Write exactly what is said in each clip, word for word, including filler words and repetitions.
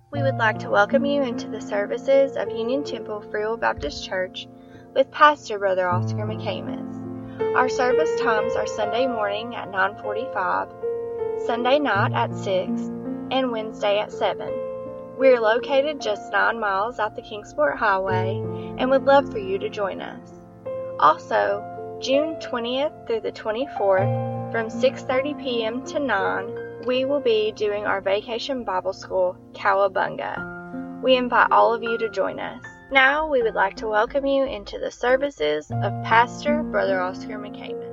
We would like to welcome you into the services of Union Temple Free Will Baptist Church with Pastor Brother Oscar McCamus. Our service times are Sunday morning at nine forty-five, Sunday night at six, and Wednesday at seven. We are located just nine miles out the Kingsport Highway and would love for you to join us. Also, June twentieth through the twenty-fourth, from six thirty p.m. to nine, we will be doing our Vacation Bible School, Cowabunga. We invite all of you to join us. Now, we would like to welcome you into the services of Pastor Brother Oscar McCamus.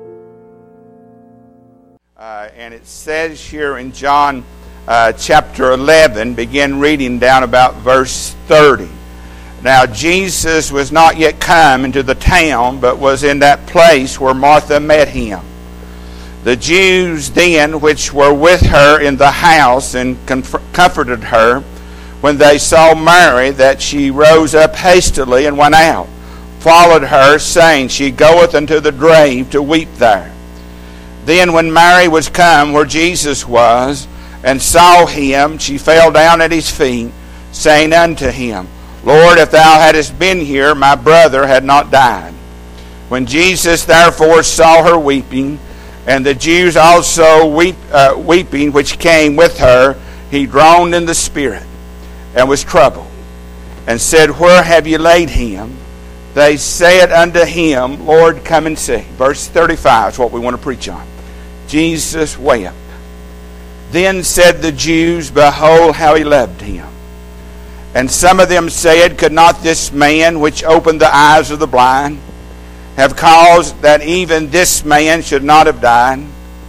Uh, and it says here in John uh, chapter eleven, begin reading down about verse thirty. Now, Jesus was not yet come into the town, but was in that place where Martha met him. The Jews then which were with her in the house and comf- comforted her, when they saw Mary, that she rose up hastily and went out, followed her, saying, She goeth unto the grave to weep there. Then when Mary was come where Jesus was, and saw him, she fell down at his feet, saying unto him, Lord, if thou hadst been here, my brother had not died. When Jesus therefore saw her weeping, and the Jews also weep, uh, weeping which came with her, he groaned in the spirit, and was troubled, and said, Where have ye laid him? They said unto him, Lord, come and see. Verse thirty-five is what we want to preach on. Jesus wept. Then said the Jews, Behold how he loved him. And some of them said, Could not this man which opened the eyes of the blind have caused that even this man should not have died?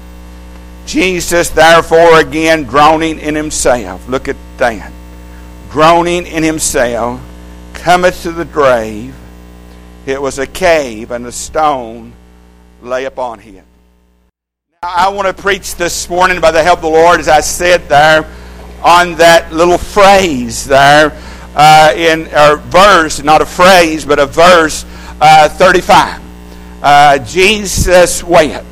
Jesus therefore again groaning in himself, look at that, groaning in himself, cometh to the grave. It was a cave, and a stone lay upon it. Now, I want to preach this morning by the help of the Lord, as I said there, on that little phrase there, uh, in a verse, not a phrase, but a verse, Uh, thirty-five. Uh, Jesus wept.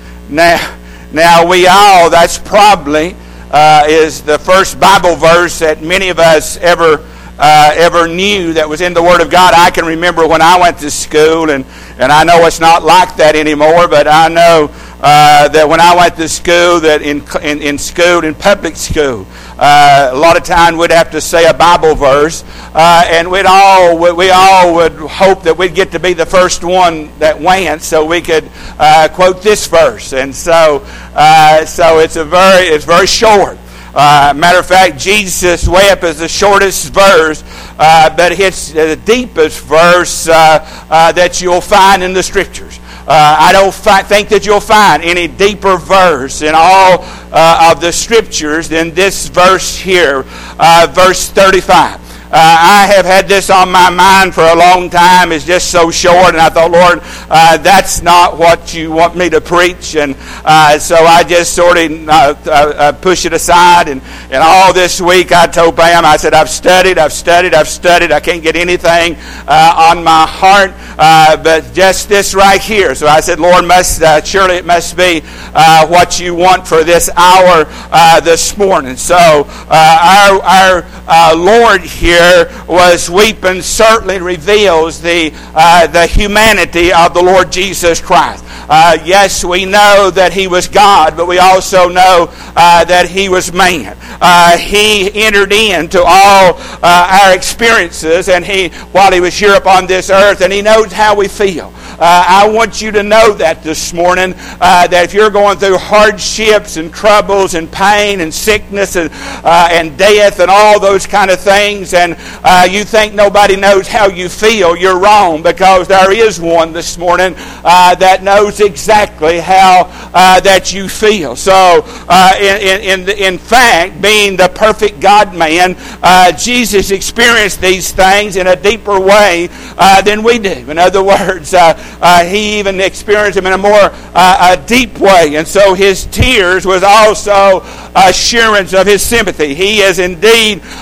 Now, now we all, that's probably uh, is the first Bible verse that many of us ever uh, ever knew that was in the Word of God. I can remember when I went to school, and, and I know it's not like that anymore, but I know uh, that when I went to school, that in in, in school, in public school, Uh, a lot of time we'd have to say a Bible verse, uh, and we'd all we all would hope that we'd get to be the first one that went, so we could uh, quote this verse. And so, uh, so it's a very it's very short. Uh, matter of fact, Jesus wept is the shortest verse, uh, but it's the deepest verse uh, uh, that you'll find in the Scriptures. Uh, I don't fi- think that you'll find any deeper verse in all uh, of the Scriptures than this verse here, uh, verse thirty-five. Uh, I have had this on my mind for a long time. It's just so short, and I thought, Lord, uh, that's not what you want me to preach, and uh, so I just sort of uh, uh, push it aside. And, and all this week, I told Pam, I said, I've studied, I've studied, I've studied. I can't get anything uh, on my heart, uh, but just this right here. So I said, Lord, must uh, surely it must be uh, what you want for this hour uh, this morning. So uh, our our uh, Lord here was weeping certainly reveals the uh, the humanity of the Lord Jesus Christ. Uh, yes, we know that he was God, but we also know uh, that he was man. Uh, he entered into all uh, our experiences, and he while he was here upon this earth, and he knows how we feel. Uh, I want you to know that this morning, uh, that if you're going through hardships and troubles and pain and sickness and uh, and death and all those kind of things, and uh, you think nobody knows how you feel, you're wrong, because there is one this morning uh, that knows exactly how uh, that you feel. So, uh, in in in fact, being the perfect God-man, uh, Jesus experienced these things in a deeper way uh, than we do. In other words, uh, Uh, he even experienced them in a more uh, a deep way. And so his tears was also assurance of his sympathy. He is indeed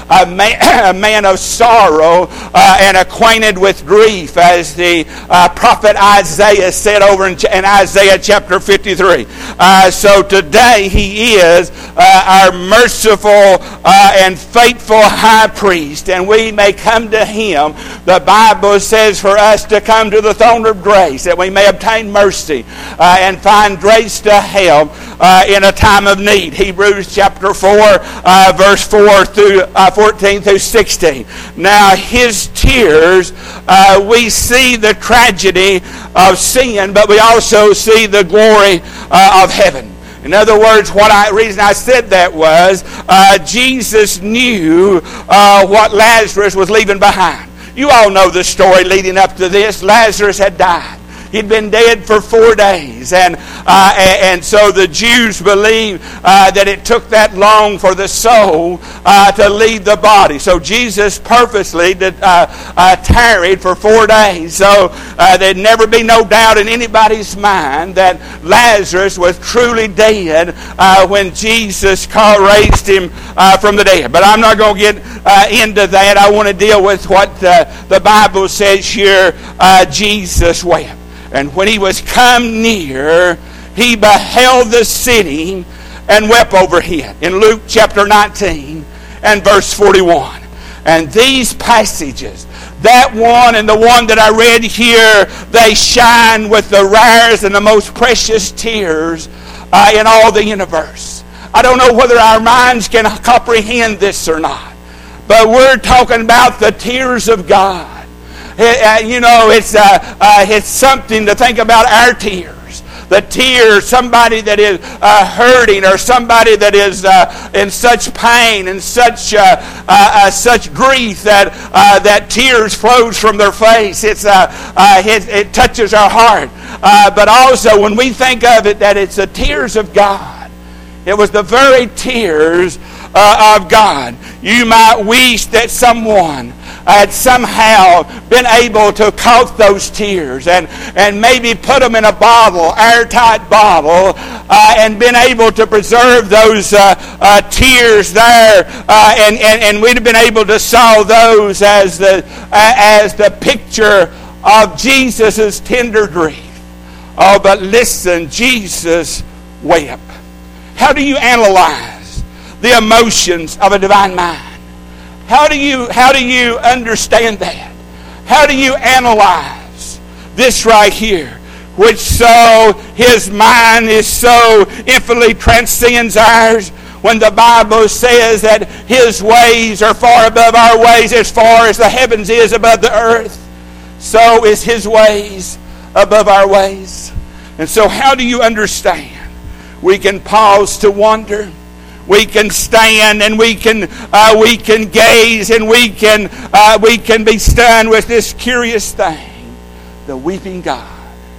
a man, a man of sorrow uh, and acquainted with grief, as the uh, prophet Isaiah said over in, in Isaiah chapter fifty-three. Uh, so today he is uh, our merciful uh, and faithful high priest, and we may come to him. The Bible says for us to come to the throne of grace, that we may obtain mercy uh, and find grace to help uh, in a time of need. Hebrews chapter four, uh, verse four through uh, fourteen through sixteen. Now his tears, uh, we see the tragedy of sin, but we also see the glory uh, of heaven. In other words, what I reason I said that was uh, Jesus knew uh, what Lazarus was leaving behind. You all know the story leading up to this. Lazarus had died. He'd been dead for four days. And uh, and so the Jews believed uh, that it took that long for the soul uh, to leave the body. So Jesus purposely did, uh, uh, tarried for four days. So uh, there'd never be no doubt in anybody's mind that Lazarus was truly dead uh, when Jesus raised him uh, from the dead. But I'm not going to get uh, into that. I want to deal with what uh, the Bible says here. Uh, Jesus wept. And when he was come near, he beheld the city and wept over it. In Luke chapter nineteen and verse forty-one. And these passages, that one and the one that I read here, they shine with the rarest and the most precious tears uh, in all the universe. I don't know whether our minds can comprehend this or not, but we're talking about the tears of God. Uh, you know, it's uh, uh, it's something to think about our tears. The tears, somebody that is uh, hurting, or somebody that is uh, in such pain and such uh, uh, uh, such grief that uh, that tears flows from their face. It's uh, uh, it, it touches our heart. Uh, but also, when we think of it, that it's the tears of God. It was the very tears uh, of God. You might wish that someone had somehow been able to count those tears and, and maybe put them in a bottle, airtight bottle, uh, and been able to preserve those uh, uh, tears there, uh, and, and, and we'd have been able to saw those as the, uh, as the picture of Jesus' tender grief. Oh, but listen, Jesus wept. How do you analyze the emotions of a divine mind? How do you how do you understand that? How do you analyze this right here, which so his mind is so infinitely transcends ours, when the Bible says that his ways are far above our ways, as far as the heavens is above the earth, so is his ways above our ways. And so how do you understand? We can pause to wonder. We can stand and we can uh, we can gaze and we can uh, we can be stunned with this curious thing: the weeping God.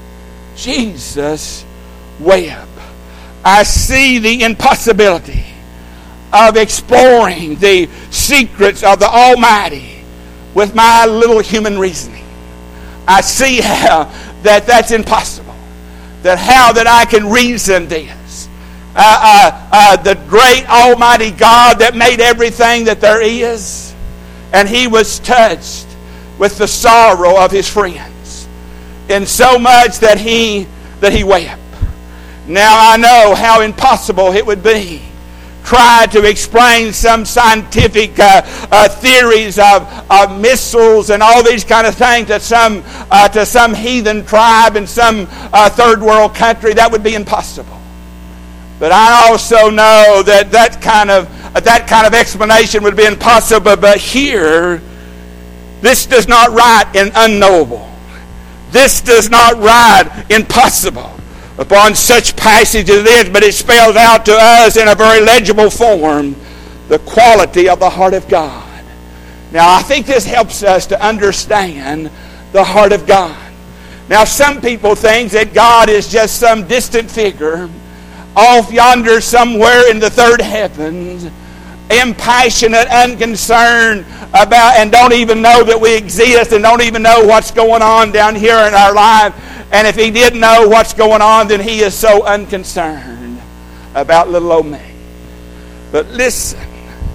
Jesus wept. I see the impossibility of exploring the secrets of the Almighty with my little human reasoning. I see how that that's impossible. That how that I can reason this. Uh, uh, uh, the great Almighty God that made everything that there is, and he was touched with the sorrow of his friends, in so much that he that he wept. Now I know how impossible it would be try to explain some scientific uh, uh, theories of, of missiles and all these kind of things to some uh, to some heathen tribe in some uh, third world country. That would be impossible. But I also know that that kind of that kind of explanation would be impossible. But here, this does not write in unknowable. This does not write impossible upon such passage as this, but it spells out to us in a very legible form the quality of the heart of God. Now, I think this helps us to understand the heart of God. Now, some people think that God is just some distant figure off yonder somewhere in the third heavens, impassionate, unconcerned about, and don't even know that we exist, and don't even know what's going on down here in our life. And if he did know what's going on, then he is so unconcerned about little old me. But listen,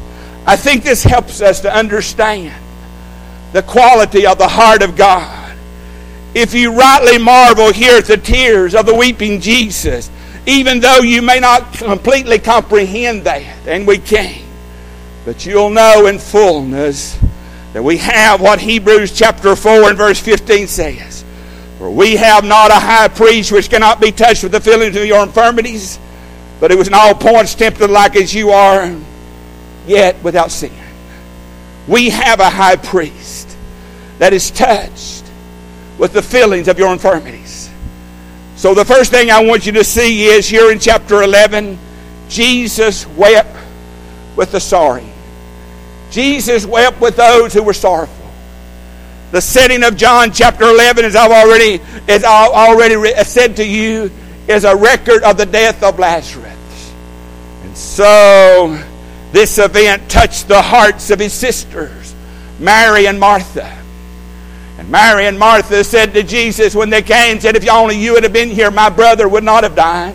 I think this helps us to understand the quality of the heart of God. If you rightly marvel here at the tears of the weeping Jesus, even though you may not completely comprehend that, and we can't, but you'll know in fullness that we have what Hebrews chapter four and verse fifteen says. For we have not a high priest which cannot be touched with the feelings of your infirmities, but it was in all points tempted like as you are, yet without sin. We have a high priest that is touched with the feelings of your infirmities. So the first thing I want you to see is here in chapter eleven, Jesus wept with the sorry. Jesus wept with those who were sorrowful. The setting of John chapter eleven, as I've already, as I already said to you, is a record of the death of Lazarus. And so this event touched the hearts of his sisters, Mary and Martha. And Mary and Martha said to Jesus when they came, said, if only you would have been here, my brother would not have died.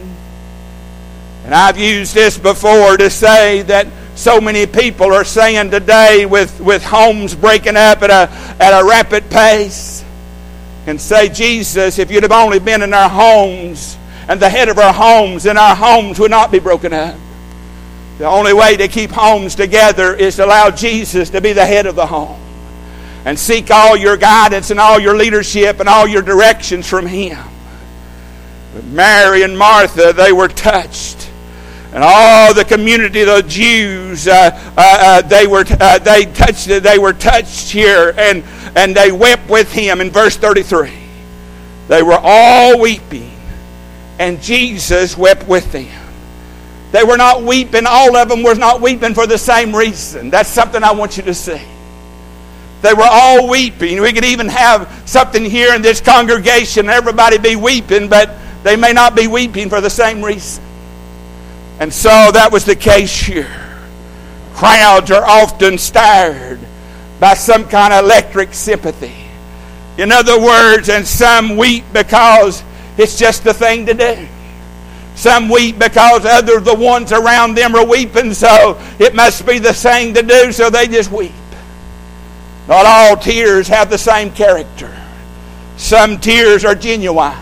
And I've used this before to say that so many people are saying today with, with homes breaking up at a, at a rapid pace, and say, Jesus, if you'd have only been in our homes and the head of our homes, then our homes would not be broken up. The only way to keep homes together is to allow Jesus to be the head of the home. And seek all your guidance and all your leadership and all your directions from Him. But Mary and Martha, they were touched. And all the community of the Jews, uh, uh, uh, they were uh, they touched they were touched here, and, and they wept with Him in verse thirty-three. They were all weeping, and Jesus wept with them. They were not weeping, all of them were not weeping for the same reason. That's something I want you to see. They were all weeping. We could even have something here in this congregation, everybody be weeping, but they may not be weeping for the same reason. And so that was the case here. Crowds are often stirred by some kind of electric sympathy. In other words, and some weep because it's just the thing to do. Some weep because other the ones around them are weeping, so it must be the thing to do, so they just weep. Not all tears have the same character. Some tears are genuine.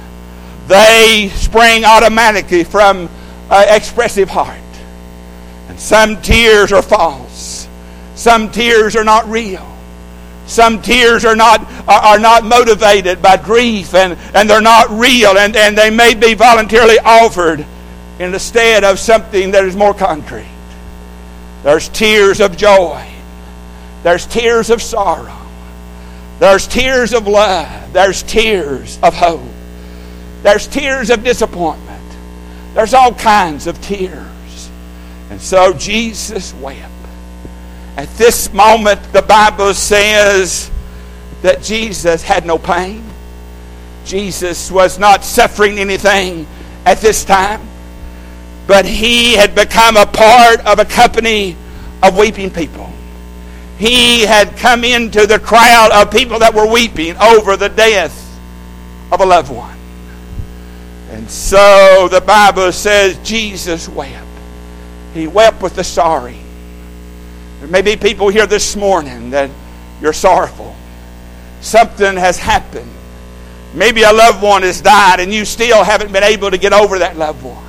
They spring automatically from an expressive heart. And some tears are false. Some tears are not real. Some tears are not are, are not motivated by grief, and, and they're not real, and, and they may be voluntarily offered instead of something that is more concrete. There's tears of joy. There's tears of sorrow. There's tears of love. There's tears of hope. There's tears of disappointment. There's all kinds of tears. And so Jesus wept. At this moment, the Bible says that Jesus had no pain. Jesus was not suffering anything at this time. But He had become a part of a company of weeping people. He had come into the crowd of people that were weeping over the death of a loved one. And so the Bible says Jesus wept. He wept with the sorry. There may be people here this morning that you're sorrowful. Something has happened. Maybe a loved one has died and you still haven't been able to get over that loved one.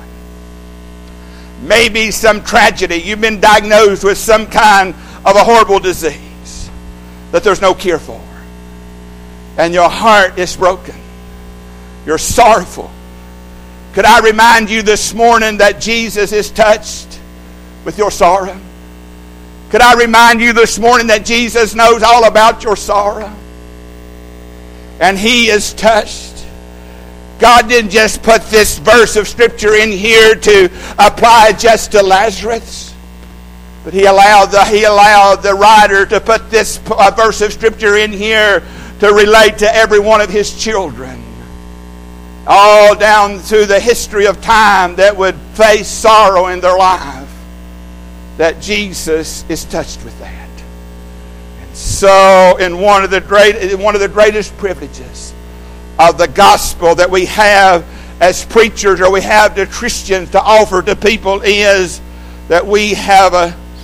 Maybe some tragedy. You've been diagnosed with some kind of a horrible disease that there's no cure for. And your heart is broken. You're sorrowful. Could I remind you this morning that Jesus is touched with your sorrow? Could I remind you this morning that Jesus knows all about your sorrow? And He is touched. God didn't just put this verse of Scripture in here to apply just to Lazarus. But he allowed the he allowed the writer to put this verse of Scripture in here to relate to every one of His children. All down through the history of time that would face sorrow in their life. That Jesus is touched with that. And so in one of the great one of the greatest privileges of the gospel that we have as preachers, or we have to Christians to offer to people, is that we have a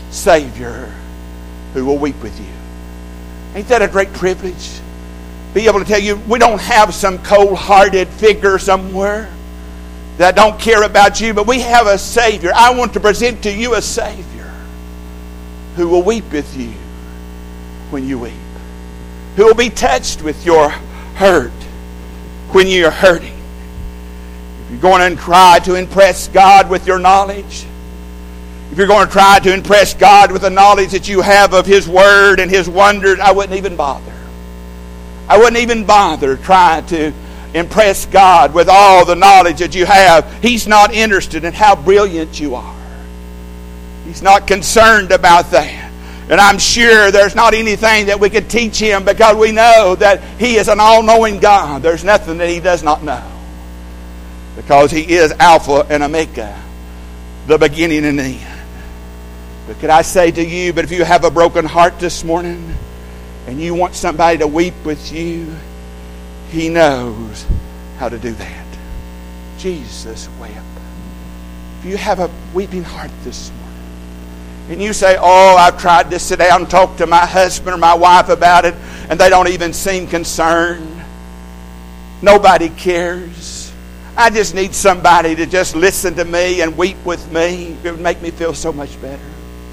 Savior who will weep with you. Ain't that a great privilege? Be able to tell you we don't have some cold-hearted figure somewhere that don't care about you, but we have a Savior. I want to present to you a Savior who will weep with you when you weep, who will be touched with your hurt when you're hurting. If you're going to try to impress God with your knowledge, if you're going to try to impress God with the knowledge that you have of His Word and His wonders, I wouldn't even bother. I wouldn't even bother trying to impress God with all the knowledge that you have. He's not interested in how brilliant you are. He's not concerned about that. And I'm sure there's not anything that we could teach Him, because we know that He is an all-knowing God. There's nothing that He does not know, because He is Alpha and Omega, the beginning and the end. But could I say to you, but if you have a broken heart this morning and you want somebody to weep with you, He knows how to do that. Jesus wept. If you have a weeping heart this morning, and you say, oh, I've tried to sit down and talk to my husband or my wife about it, and they don't even seem concerned. Nobody cares. I just need somebody to just listen to me and weep with me. It would make me feel so much better.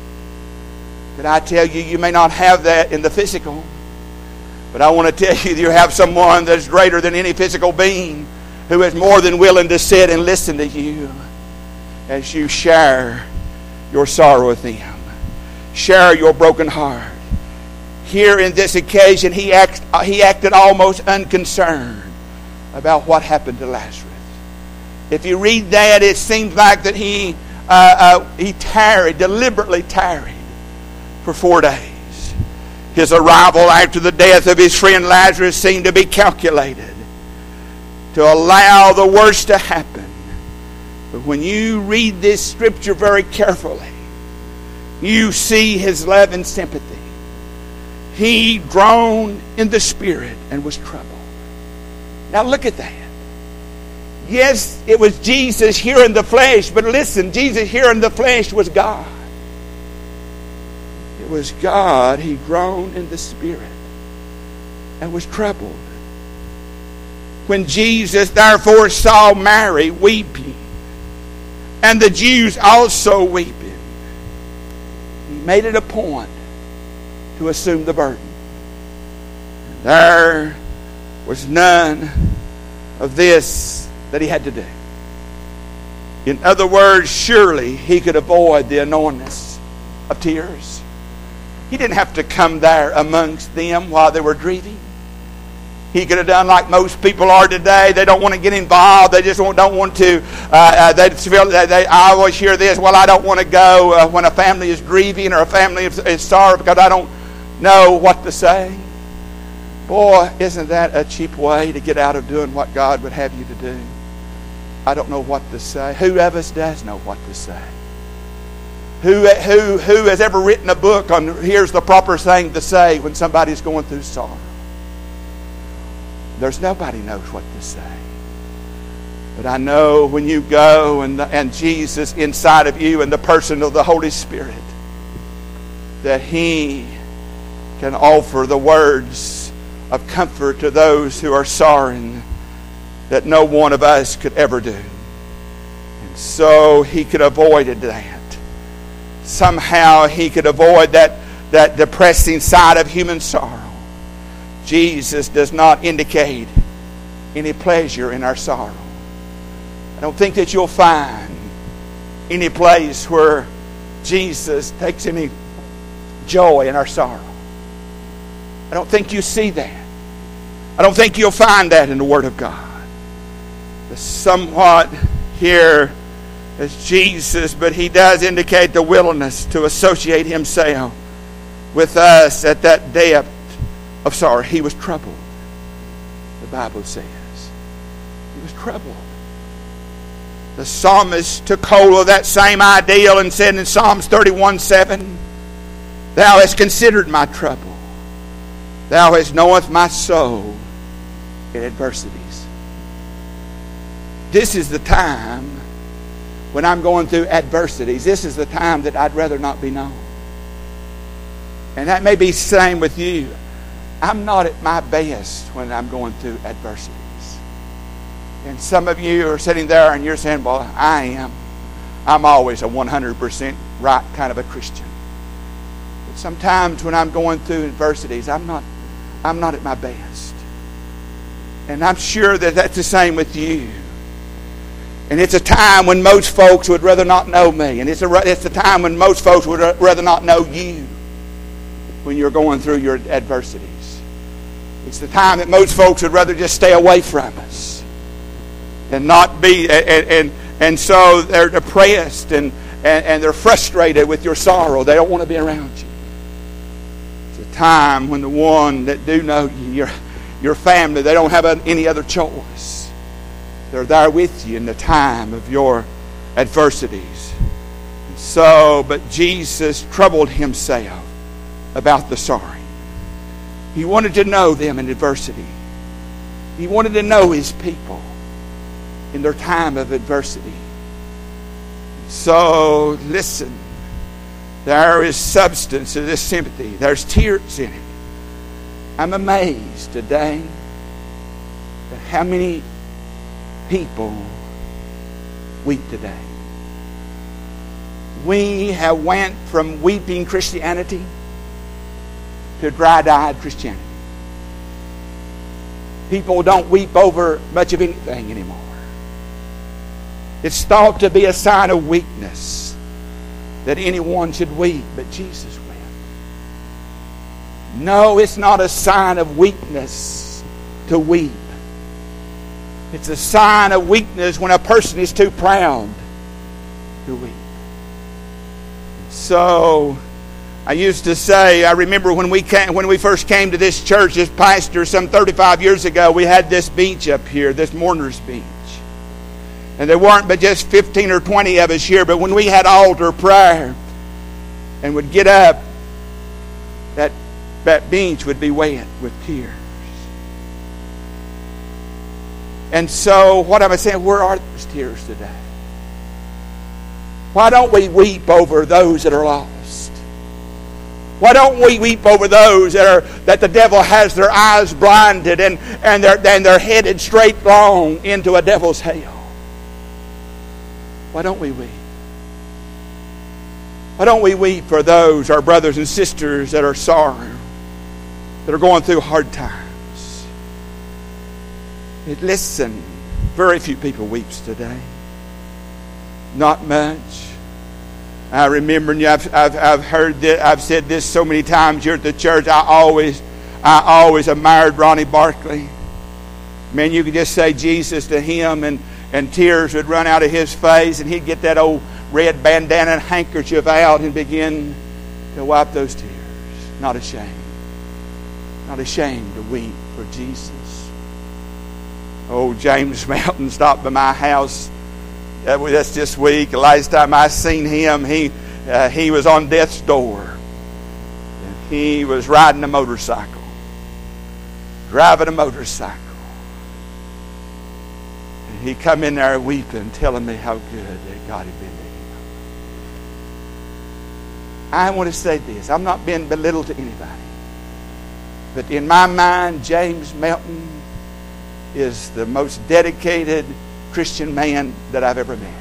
But I tell you, you may not have that in the physical. But I want to tell you, you have someone that's greater than any physical being, who is more than willing to sit and listen to you as you share your sorrow with them. Share your broken heart. Here in this occasion, he, act, he acted almost unconcerned about what happened to Lazarus. If you read that, it seems like that he, uh, uh, he tarried, deliberately tarried for four days. His arrival after the death of his friend Lazarus seemed to be calculated to allow the worst to happen. But when you read this scripture very carefully, you see his love and sympathy. He groaned in the spirit and was troubled. Now look at that. Yes, it was Jesus here in the flesh, but listen, Jesus here in the flesh was God. It was God. He groaned in the spirit and was troubled. When Jesus therefore saw Mary weeping, and the Jews also weeping, he made it a point to assume the burden. And there was none of this that he had to do. In other words, surely he could avoid the annoyance of tears. He didn't have to come there amongst them while they were grieving. He could have done like most people are today. They don't want to get involved. They just don't want to. Uh, uh, they feel. They, they, I always hear this. Well, I don't want to go uh, when a family is grieving or a family is, is sorry because I don't know what to say. Boy, isn't that a cheap way to get out of doing what God would have you to do? I don't know what to say. Who of us does know what to say? Who who who has ever written a book on here's the proper thing to say when somebody's going through sorrow? There's nobody knows what to say. But I know when you go and, the, and Jesus inside of you and the person of the Holy Spirit, that He can offer the words of comfort to those who are sorrowing that no one of us could ever do. And so He could have avoided that. Somehow He could avoid that, that depressing side of human sorrow. Jesus does not indicate any pleasure in our sorrow. I don't think that you'll find any place where Jesus takes any joy in our sorrow. I don't think you see that. I don't think you'll find that in the Word of God. The somewhat here is Jesus, but He does indicate the willingness to associate Himself with us at that depth of sorrow. He was troubled. The Bible says He was troubled. The psalmist took hold of that same ideal and said in Psalms thirty-one seven, Thou hast considered my trouble. Thou hast knoweth my soul in adversities. This is the time when I'm going through adversities. This is the time that I'd rather not be known. And that may be the same with you. I'm not at my best when I'm going through adversities. And some of you are sitting there and you're saying, well, I am. I'm always a one hundred percent right kind of a Christian. But sometimes when I'm going through adversities, I'm not, I'm not at my best. And I'm sure that that's the same with you. And it's a time when most folks would rather not know me. And it's a, it's a time when most folks would rather not know you when you're going through your adversities. It's the time that most folks would rather just stay away from us and not be, and, and, and so they're depressed and, and, and they're frustrated with your sorrow. They don't want to be around you. It's a time when the one that do know you, your, your family, they don't have any other choice. They're there with you in the time of your adversities. So, but Jesus troubled himself about the sorry. He wanted to know them in adversity. He wanted to know his people in their time of adversity. So, listen. There is substance to this sympathy. There's tears in it. I'm amazed today at how many people weep today. We have went from weeping Christianity to dry-eyed Christianity. People don't weep over much of anything anymore. It's thought to be a sign of weakness that anyone should weep, but Jesus wept. No, it's not a sign of weakness to weep. It's a sign of weakness when a person is too proud to weep. So, I used to say, I remember when we came, when we first came to this church as pastor some thirty-five years ago, we had this bench up here, this mourner's bench. And there weren't but just fifteen or twenty of us here, but when we had altar prayer and would get up, that, that bench would be wet with tears. And so, what am I saying? Where are those tears today? Why don't we weep over those that are lost? Why don't we weep over those that are that the devil has their eyes blinded and, and, they're, and they're headed straight long into a devil's hell? Why don't we weep? Why don't we weep for those, our brothers and sisters that are sorry, that are going through hard times? Listen, very few people weeps today. Not much. I remember, and I've, I've, I've heard that, I've said this so many times here at the church. I always, I always admired Ronnie Barkley. Man, you could just say Jesus to him, and, and tears would run out of his face, and he'd get that old red bandana and handkerchief out and begin to wipe those tears. Not ashamed. Not ashamed to weep for Jesus. Oh, James Melton stopped by my house. That was, that's this week. The last time I seen him, he uh, he was on death's door. And he was riding a motorcycle, driving a motorcycle. And he come in there weeping, telling me how good that God had been to him. I want to say this. I'm not being belittled to anybody. But in my mind, James Melton is the most dedicated Christian man that I've ever met.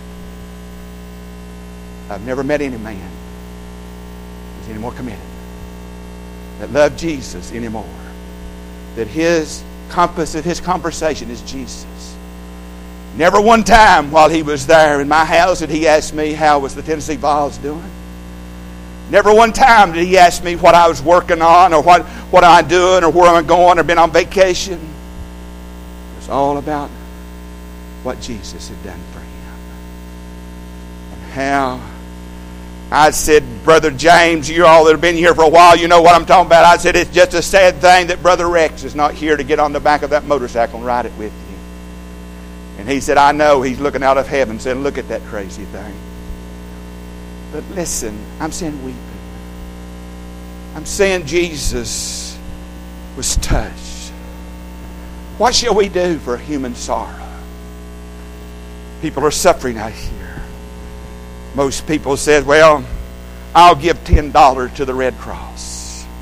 I've never met any man who's any more committed, that loved Jesus anymore, that his compass of his conversation is Jesus. Never one time while he was there in my house did he ask me how was the Tennessee Vols doing. Never one time did he ask me what I was working on or what, what am I doing or where am I going or been on vacation. It was all about what Jesus had done for him. And how I said, Brother James, you all that have been here for a while, you know what I'm talking about. I said, it's just a sad thing that Brother Rex is not here to get on the back of that motorcycle and ride it with you. And he said, I know. He's looking out of heaven saying, look at that crazy thing. But listen, I'm saying weeping. I'm saying Jesus was touched. What shall we do for human sorrow? People are suffering out here. Most people said, well, I'll give ten dollars to the Red Cross.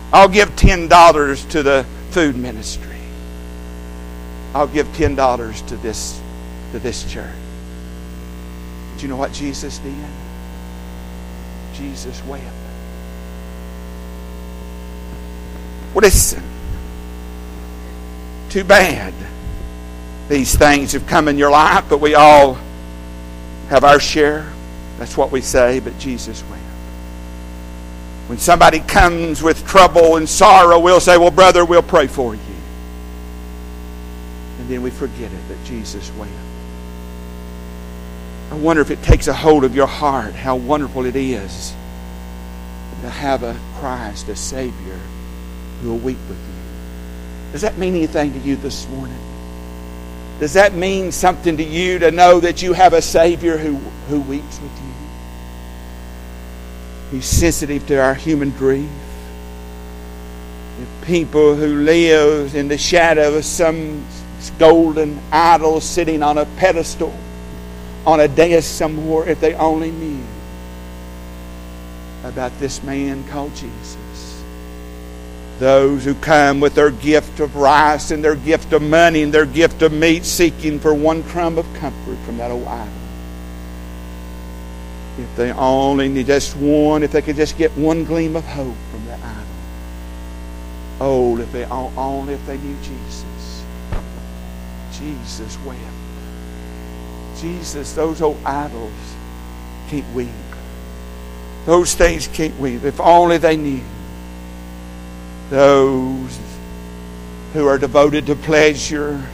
I'll give ten dollars to the food ministry. I'll give ten dollars to this, to this church. But you know what Jesus did? Jesus wept. Well, listen. Too bad these things have come in your life, but we all have our share. That's what we say, but Jesus wept. When somebody comes with trouble and sorrow, we'll say, well, brother, we'll pray for you. And then we forget it, that Jesus wept. I wonder if it takes a hold of your heart how wonderful it is to have a Christ, a Savior, who will weep with you. Does that mean anything to you this morning? Does that mean something to you to know that you have a Savior who, who weeps with you? He's sensitive to our human grief. If people who live in the shadow of some golden idol sitting on a pedestal, on a dais somewhere, if they only knew about this man called Jesus. Those who come with their gift of rice and their gift of money and their gift of meat, seeking for one crumb of comfort from that old idol. If they only need just one, if they could just get one gleam of hope from that idol. Oh, if they only if they knew Jesus. Jesus wept. Jesus, those old idols can't weep. Those things can't weep. If only they knew. Those who are devoted to pleasure,